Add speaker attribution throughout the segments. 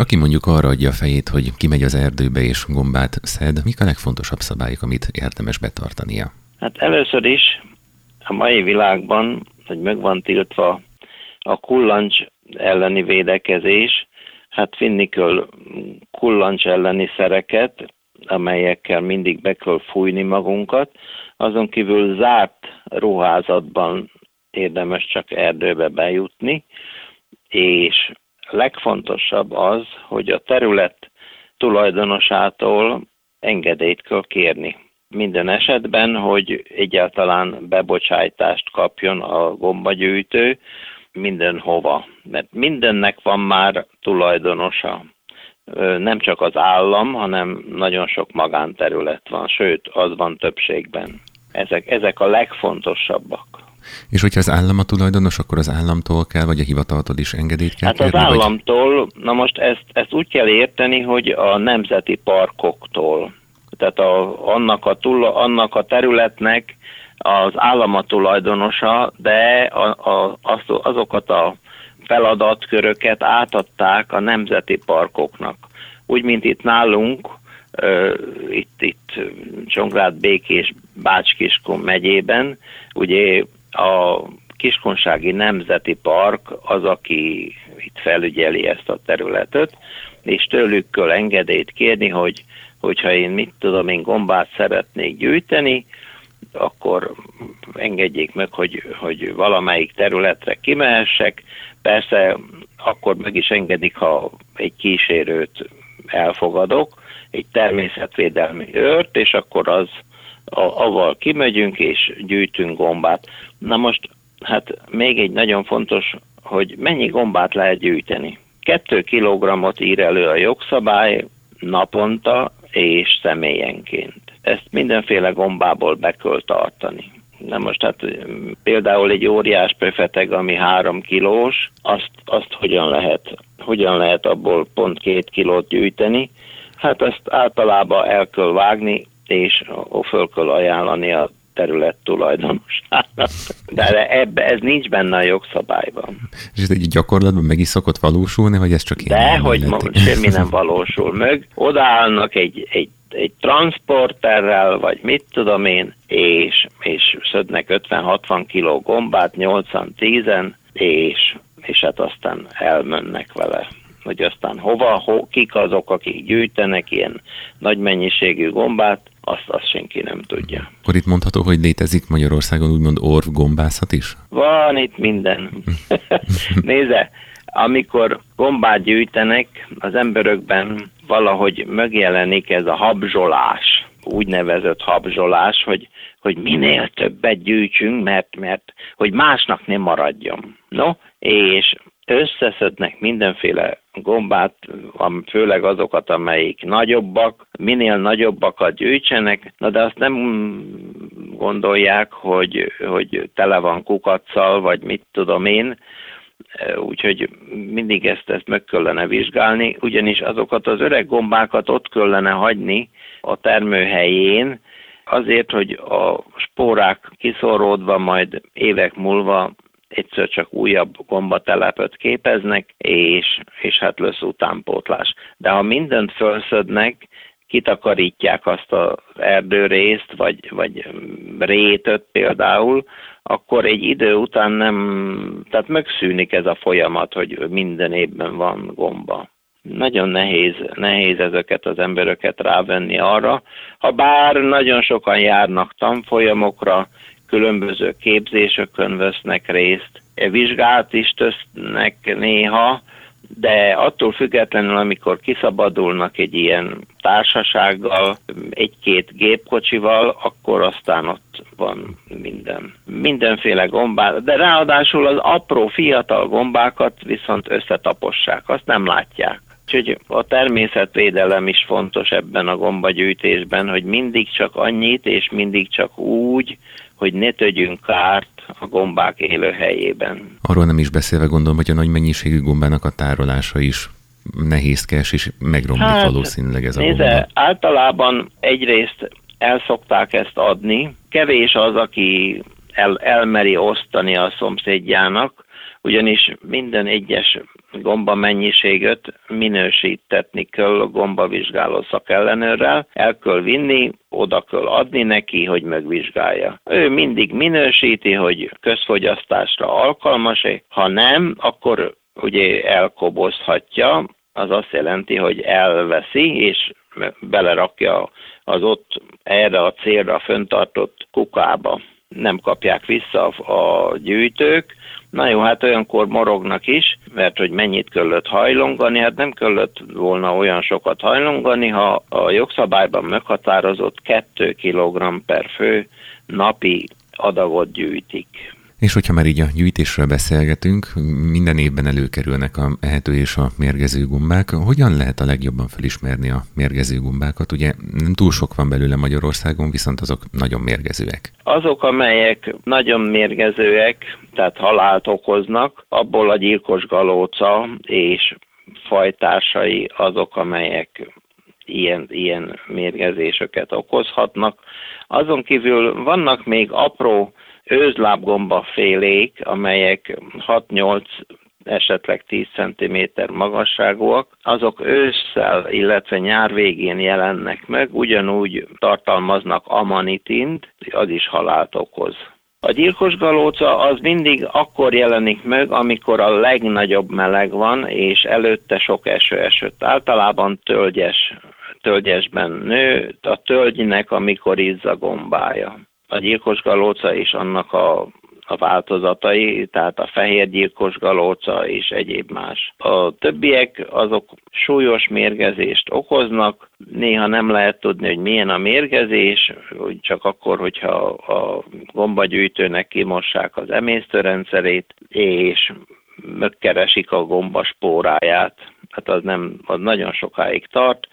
Speaker 1: Aki mondjuk arra adja a fejét, hogy kimegy az erdőbe és gombát szed, mik a legfontosabb szabályok, amit érdemes betartania?
Speaker 2: Hát először is a mai világban, hogy meg van tiltva a kullancs elleni védekezés, hát vinni kell kullancs elleni szereket, amelyekkel mindig be kell fújni magunkat, azon kívül zárt ruházatban érdemes csak erdőbe bejutni, és legfontosabb az, hogy a terület tulajdonosától engedélyt kell kérni. Minden esetben, hogy egyáltalán bebocsájtást kapjon a gombagyűjtő mindenhova, mert mindennek van már tulajdonosa. Nem csak az állam, hanem nagyon sok magánterület van, sőt, az van többségben. Ezek a legfontosabbak.
Speaker 1: És hogyha az állam a tulajdonos, akkor az államtól kell, vagy a hivataltól is engedélyt kell kérni?
Speaker 2: Hát az államtól, na most ezt úgy kell érteni, hogy a nemzeti parkoktól. Tehát annak a területnek az állam a tulajdonosa, de azokat a feladatköröket átadták a nemzeti parkoknak. Úgy, mint itt nálunk, itt Csongrád, Békés, Bács-Kiskun megyében, ugye a Kiskunsági Nemzeti Park az, aki itt felügyeli ezt a területet, és tőlük kell engedélyt kérni, hogyha én gombát szeretnék gyűjteni, akkor engedjék meg, hogy valamelyik területre kimehessek. Persze akkor meg is engedik, ha egy kísérőt elfogadok, egy természetvédelmi őrt, és akkor avval kimegyünk és gyűjtünk gombát. Na most, hát még egy nagyon fontos, hogy mennyi gombát lehet gyűjteni. 2 kilogrammot ír elő a jogszabály naponta és személyenként. Ezt mindenféle gombából be kell tartani. Na most hát például egy óriás pöfeteg, ami 3 kilós, azt hogyan lehet abból pont 2 kilót gyűjteni? Hát ezt általában el kell vágni, és föl kell ajánlani a terület tulajdonosának. De ez nincs benne a jogszabályban.
Speaker 1: És ez egy gyakorlatban meg is szokott valósulni, vagy ez csak ilyen?
Speaker 2: De, hogy semmi nem valósul meg. Odaállnak egy transporterrel, vagy mit tudom én, és szednek 50-60 kiló gombát, 8-10-en, és hát aztán elmennek vele. Hogy aztán kik azok, akik gyűjtenek ilyen nagy mennyiségű gombát, azt senki nem tudja.
Speaker 1: Akkor itt mondható, hogy létezik Magyarországon úgymond orvgombászat is?
Speaker 2: Van itt minden. Nézze, amikor gombát gyűjtenek, az emberökben valahogy megjelenik ez a habzsolás, úgynevezett habzsolás, hogy minél többet gyűjtsünk, mert hogy másnak nem maradjon. No, és összeszednek mindenféle gombát, főleg azokat, amelyik nagyobbak, minél nagyobbakat gyűjtsenek, de azt nem gondolják, hogy tele van kukaccal, vagy mit tudom én, úgyhogy mindig ezt meg kellene vizsgálni, ugyanis azokat az öreg gombákat ott kellene hagyni a termőhelyén, azért, hogy a spórák kiszóródva majd évek múlva egyszer csak újabb gombatelepet képeznek, és hát lesz utánpótlás. De ha mindent felszednek, kitakarítják azt az erdőrészt, vagy rétöt például, akkor egy idő után tehát megszűnik ez a folyamat, hogy minden évben van gomba. Nagyon nehéz ezeket az embereket rávenni arra, ha bár nagyon sokan járnak tanfolyamokra, különböző képzésökön vesznek részt, vizsgát is tesznek néha, de attól függetlenül, amikor kiszabadulnak egy ilyen társasággal, 1-2 gépkocsival, akkor aztán ott van mindenféle gombát, de ráadásul az apró, fiatal gombákat viszont összetapossák, azt nem látják. Úgyhogy a természetvédelem is fontos ebben a gombagyűjtésben, hogy mindig csak annyit, és mindig csak úgy, hogy ne tegyünk kárt a gombák élőhelyében.
Speaker 1: Arról nem is beszélve gondolom, hogy a nagy mennyiségű gombának a tárolása is nehézkes, és megromlik valószínűleg ez a gomba.
Speaker 2: Általában egyrészt el szokták ezt adni, kevés az, aki elmeri osztani a szomszédjának, ugyanis minden egyes gomba mennyiséget minősítetni kell a gombavizsgáló szakellenőrrel, el kell vinni, oda kell adni neki, hogy megvizsgálja. Ő mindig minősíti, hogy közfogyasztásra alkalmas-e, ha nem, akkor ugye elkobozhatja, az azt jelenti, hogy elveszi, és belerakja az ott erre a célra föntartott kukába. Nem kapják vissza a gyűjtők. Na jó, hát olyankor morognak is, mert hogy mennyit kellett hajlongani, hát nem kellett volna olyan sokat hajlongani, ha a jogszabályban meghatározott 2 kg per fő napi adagot gyűjtik.
Speaker 1: És hogyha már így a gyűjtésről beszélgetünk, minden évben előkerülnek a ehető és a mérgező gombák. Hogyan lehet a legjobban felismerni a mérgező gombákat? Ugye nem túl sok van belőle Magyarországon, viszont azok nagyon mérgezőek.
Speaker 2: Azok, amelyek nagyon mérgezőek, tehát halált okoznak, abból a gyilkos galóca és fajtársai azok, amelyek ilyen mérgezéseket okozhatnak. Azon kívül vannak még apró őzlábgomba félék, amelyek 6-8, esetleg 10 cm magasságúak, azok ősszel, illetve nyár végén jelennek meg, ugyanúgy tartalmaznak amanitint, az is halált okoz. A gyilkos galóca az mindig akkor jelenik meg, amikor a legnagyobb meleg van, és előtte sok eső esett. Általában tölgyesben nő, a tölgynek a mikoriza-gombája. A gyilkos galóca és annak a változatai, tehát a fehér gyilkos galóca és egyéb más. A többiek azok súlyos mérgezést okoznak, néha nem lehet tudni, hogy milyen a mérgezés, csak akkor, hogyha a gombagyűjtőnek kimossák az emésztőrendszerét, és megkeresik a gomba spóráját. Hát az nagyon sokáig tart,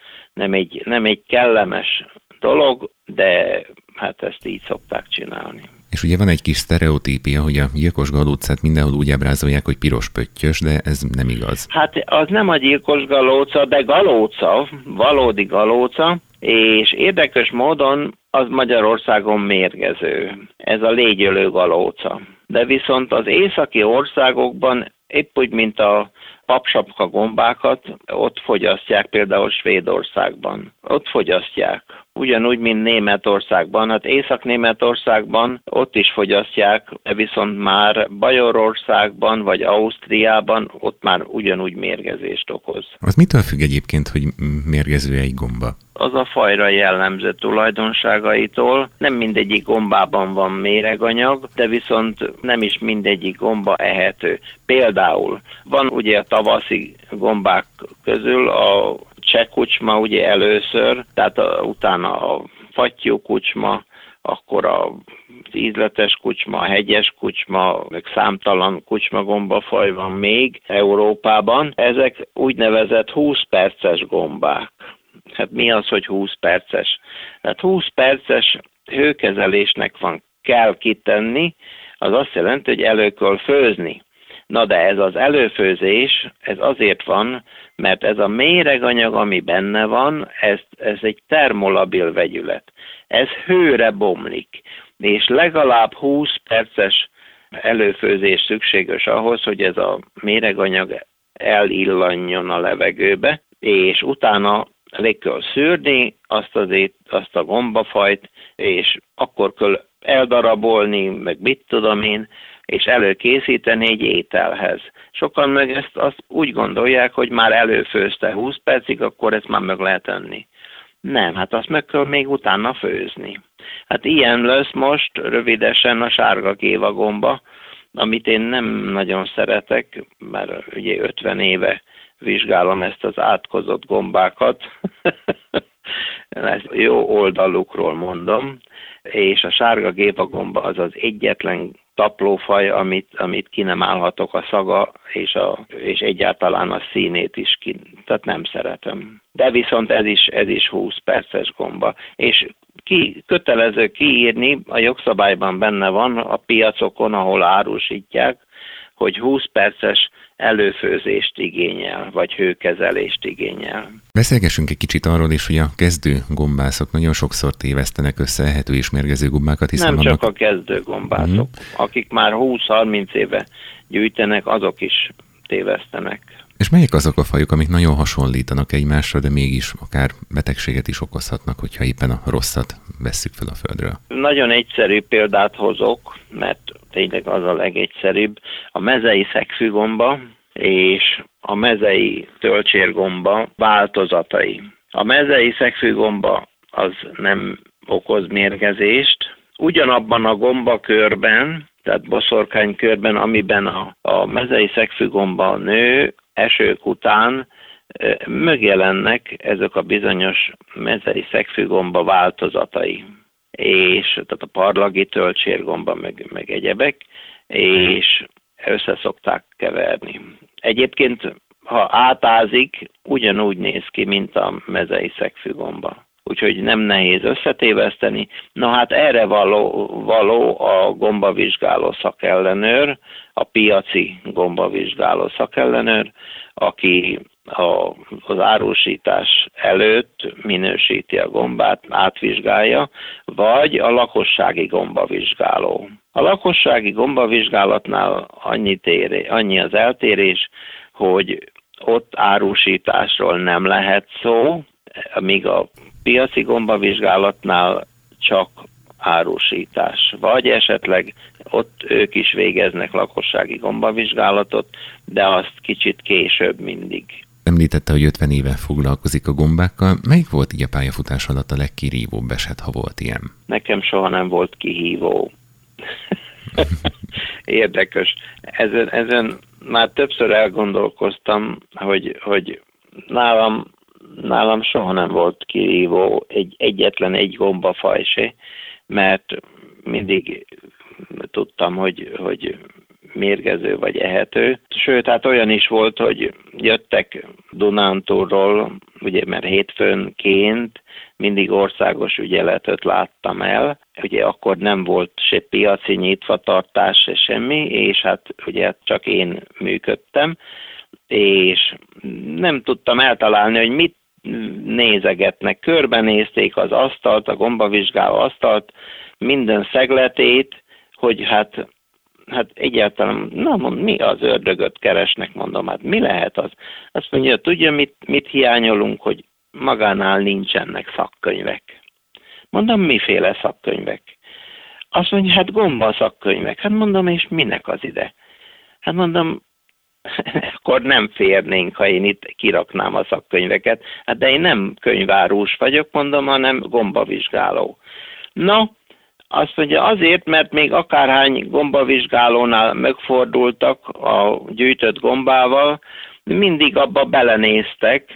Speaker 2: nem egy kellemes dolog, de hát ezt így szokták csinálni.
Speaker 1: És ugye van egy kis sztereotípia, hogy a gyilkos galócát mindenhol úgy ábrázolják, hogy piros pöttyös, de ez nem igaz.
Speaker 2: Hát az nem a gyilkos galóca, de galóca, valódi galóca, és érdekes módon az Magyarországon mérgező. Ez a légyölő galóca. De viszont az északi országokban épp úgy, mint a papsapka gombákat, ott fogyasztják, például Svédországban. Ott fogyasztják. Ugyanúgy, mint Németországban. Hát Észak-Németországban ott is fogyasztják, viszont már Bajorországban vagy Ausztriában ott már ugyanúgy mérgezést okoz.
Speaker 1: Az mitől függ egyébként, hogy mérgező egy gomba?
Speaker 2: Az a fajra jellemző tulajdonságaitól. Nem mindegyik gombában van méreganyag, de viszont nem is mindegyik gomba ehető. Például van ugye a tavaszi gombák közül a cseh kucsma ugye először, tehát utána a fattyú kucsma, akkor az ízletes kucsma, a hegyes kucsma, meg számtalan kucsmagombafaj van még Európában. Ezek úgynevezett 20 perces gombák. Hát mi az, hogy 20 perces? Hát 20 perces hőkezelésnek kell kitenni, az azt jelenti, hogy elő kell főzni. Na de ez az előfőzés, ez azért van, mert ez a méreganyag, ami benne van, ez egy termolabil vegyület. Ez hőre bomlik, és legalább 20 perces előfőzés szükséges ahhoz, hogy ez a méreganyag elillanjon a levegőbe, és utána le kell szűrni azt a gombafajt, és akkor kell eldarabolni, meg mit tudom én, és előkészíteni egy ételhez. Sokan meg azt úgy gondolják, hogy már előfőzte 20 percig, akkor ezt már meg lehet enni. Nem, hát azt meg kell még utána főzni. Hát ilyen lesz most rövidesen a sárga gévagomba, amit én nem nagyon szeretek, mert ugye 50 éve vizsgálom ezt az átkozott gombákat. Ezt jó oldalukról mondom, és a sárga gévagomba az az egyetlen taplófaj, amit ki nem állhatok a szaga, és egyáltalán a színét is tehát nem szeretem. De viszont ez is 20 perces gomba. És kötelező kiírni, a jogszabályban benne van a piacokon, ahol árusítják, hogy 20 perces előfőzést igényel, vagy hőkezelést igényel.
Speaker 1: Beszélgessünk egy kicsit arról is, hogy a kezdő gombászok nagyon sokszor tévesztenek össze ehető és mérgező gombákat, hiszen
Speaker 2: nem csak a kezdő gombászok, akik már 20-30 éve gyűjtenek, azok is tévesztenek.
Speaker 1: És melyek azok a fajok, amik nagyon hasonlítanak egymásra, de mégis akár betegséget is okozhatnak, hogyha éppen a rosszat vesszük fel a földről?
Speaker 2: Nagyon egyszerű példát hozok, mert tényleg az a legegyszerűbb. A mezei szegfűgomba és a mezei tölcsérgomba változatai. A mezei szegfűgomba az nem okoz mérgezést. Ugyanabban a gombakörben, tehát boszorkánykörben, amiben a mezei szegfűgomba nő, esők után megjelennek ezek a bizonyos mezei szegfűgomba változatai, és tehát a parlagi tölcsérgomba meg egyebek, és össze szokták keverni. Egyébként, ha átázik, ugyanúgy néz ki, mint a mezei szegfűgomba. Úgyhogy nem nehéz összetéveszteni. Na hát erre való a gombavizsgáló szakellenőr, a piaci gombavizsgáló szakellenőr, aki az árusítás előtt minősíti a gombát, átvizsgálja, vagy a lakossági gombavizsgáló. A lakossági gombavizsgálatnál annyi az eltérés, hogy ott árusításról nem lehet szó, míg a piaci gombavizsgálatnál csak árusítás. Vagy esetleg ott ők is végeznek lakossági gombavizsgálatot, de azt kicsit később mindig.
Speaker 1: Említette, hogy 50 éve foglalkozik a gombákkal. Melyik volt így a pályafutás alatt a legkirívóbb eset, ha volt ilyen?
Speaker 2: Nekem soha nem volt kihívó. Érdekes. Ezen már többször elgondolkoztam, hogy nálam soha nem volt kirívó egyetlen egy gombafaj se, mert mindig tudtam, hogy mérgező vagy ehető. Sőt, hát olyan is volt, hogy jöttek Dunántúlról, ugye, mert hétfőnként mindig országos ügyeletet láttam el. Ugye akkor nem volt se piaci nyitvatartás, se semmi, és hát ugye csak én működtem, és nem tudtam eltalálni, hogy mit nézegetnek. Körbenézték az asztalt, a gombavizsgáló asztalt, minden szegletét, hogy hát egyáltalán, mi az ördögöt keresnek, mondom, hát mi lehet az? Azt mondja, tudja, mit hiányolunk, hogy magánál nincsenek szakkönyvek. Mondom, miféle szakkönyvek? Azt mondja, hát gomba szakkönyvek. Hát mondom, és minek az ide? Hát mondom, akkor nem férnénk, ha én itt kiraknám a szakkönyveket. Hát de én nem könyvárus vagyok, mondom, hanem gombavizsgáló. No, azt mondja, azért, mert még akárhány gombavizsgálónál megfordultak a gyűjtött gombával, mindig abba belenéztek,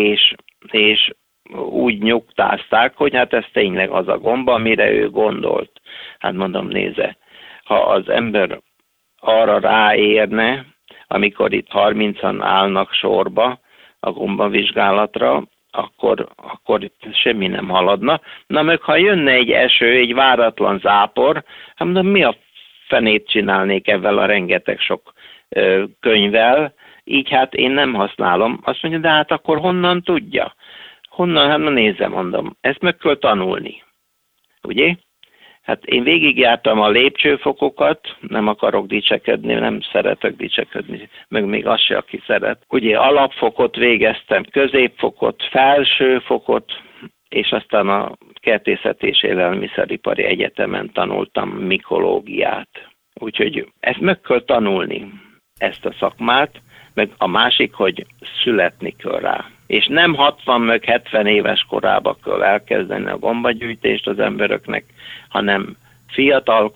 Speaker 2: és úgy nyugtázták, hogy hát ez tényleg az a gomba, amire ő gondolt. Hát mondom, nézze, ha az ember arra ráérne, amikor itt 30-an állnak sorba a gombavizsgálatra, akkor itt semmi nem haladna. Na meg ha jönne egy eső, egy váratlan zápor, hát mondom, mi a fenét csinálnék ezzel a rengeteg sok könyvvel, így hát én nem használom. Azt mondja, de hát akkor honnan tudja? Honnan? Hát nézze, mondom, ezt meg kell tanulni. Ugye? Hát én végigjártam a lépcsőfokokat, nem akarok dicsekedni, nem szeretek dicsekedni, meg még az se, aki szeret. Ugye alapfokot végeztem, középfokot, felsőfokot, és aztán a Kertészet és Élelmiszeripari Egyetemen tanultam mikológiát. Úgyhogy ezt meg kell tanulni, ezt a szakmát, meg a másik, hogy születni kell rá. És nem 60 meg 70 éves korába kell elkezdeni a gombagyűjtést az embereknek, hanem fiatal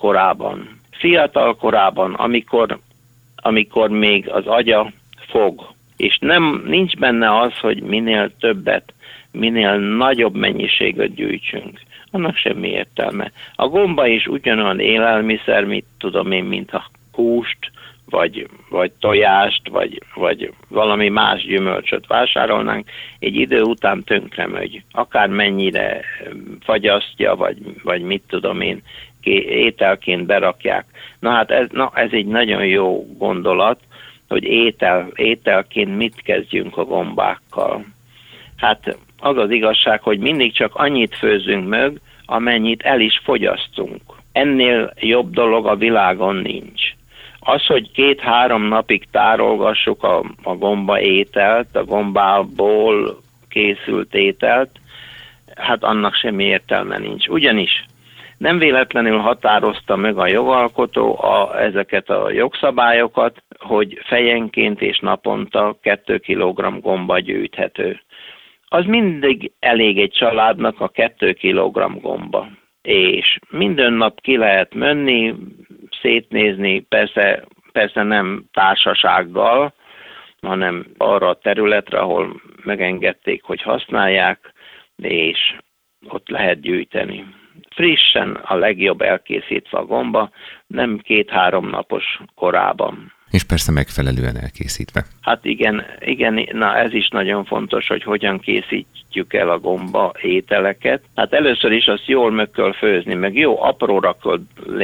Speaker 2: korában, amikor még az agya fog. És nincs benne az, hogy minél többet, minél nagyobb mennyiséget gyűjtsünk. Annak semmi értelme. A gomba is ugyanolyan élelmiszer, mint a húst, vagy tojást, vagy valami más gyümölcsöt vásárolnánk, egy idő után tönkre megy. Akár mennyire fagyasztja, vagy mit tudom én, ételként berakják. Na hát ez egy nagyon jó gondolat, hogy ételként mit kezdjünk a gombákkal. Hát az az igazság, hogy mindig csak annyit főzünk meg, amennyit el is fogyasztunk. Ennél jobb dolog a világon nincs. Az, hogy 2-3 napig tárolgassuk a gomba ételt, a gombából készült ételt, hát annak semmi értelme nincs. Ugyanis nem véletlenül határozta meg a jogalkotó ezeket a jogszabályokat, hogy fejenként és naponta 2 kg gomba gyűjthető. Az mindig elég egy családnak a 2 kg gomba. És minden nap ki lehet menni, szétnézni, persze nem társasággal, hanem arra a területre, ahol megengedték, hogy használják, és ott lehet gyűjteni. Frissen a legjobb elkészítve a gomba, nem 2-3 napos korában.
Speaker 1: És persze megfelelően elkészítve.
Speaker 2: Hát igen, na ez is nagyon fontos, hogy hogyan készítjük el a gomba ételeket. Hát először is azt jól meg kell főzni, meg jó apróra kell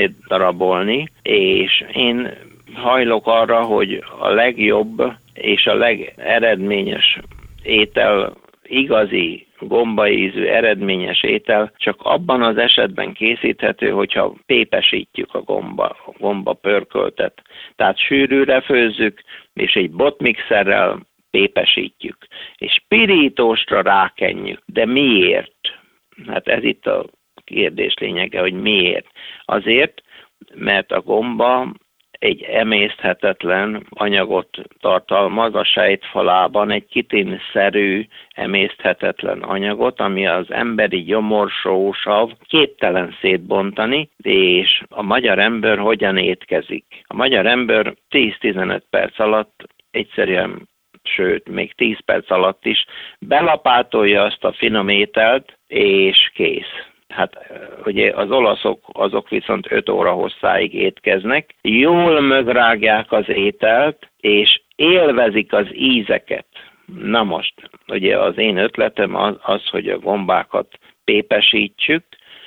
Speaker 2: darabolni, és én hajlok arra, hogy a legjobb és a legeredményes étel, igazi gombaízű eredményes étel csak abban az esetben készíthető, hogyha pépesítjük a gomba pörköltet. Tehát sűrűre főzzük, és egy botmixerrel pépesítjük. És pirítósra rákenjük. De miért? Hát ez itt a kérdés lényege, hogy miért. Azért, mert a gomba egy emészthetetlen anyagot tartalmaz a sejtfalában, egy kitinszerű emészthetetlen anyagot, ami az emberi gyomorsósav képtelen szétbontani, és a magyar ember hogyan étkezik. A magyar ember 10-15 perc alatt egyszerűen, sőt, még 10 perc alatt is belapátolja azt a finom ételt, és kész. Hát ugye az olaszok azok viszont 5 óra hosszáig étkeznek, jól megrágják az ételt, és élvezik az ízeket. Na most, ugye az én ötletem az, hogy a gombákat pépesítsük,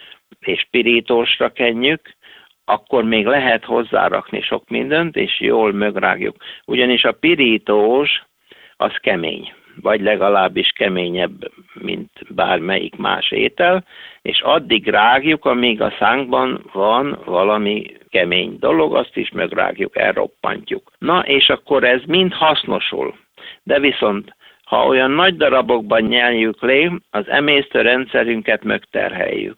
Speaker 2: és pirítósra kenjük, akkor még lehet hozzárakni sok mindent, és jól megrágjuk. Ugyanis a pirítós az kemény, vagy legalábbis keményebb, mint bármelyik más étel, és addig rágjuk, amíg a szánkban van valami kemény dolog, azt is megrágjuk, elroppantjuk. Na, és akkor ez mind hasznosul. De viszont, ha olyan nagy darabokban nyeljük le, az emésztőrendszerünket megterheljük.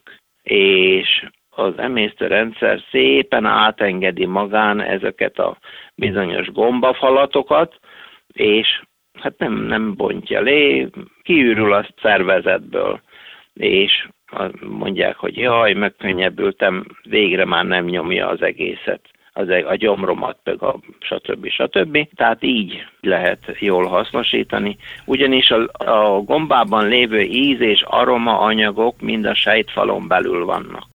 Speaker 2: És az emésztőrendszer szépen átengedi magán ezeket a bizonyos gombafalatokat, és hát nem bontja le, kiürül a szervezetből, és mondják, hogy jaj, megkönnyebbültem, végre már nem nyomja az egészet, a gyomromat, meg stb. Tehát így lehet jól hasznosítani, ugyanis a gombában lévő íz és aroma anyagok mind a sejtfalon belül vannak.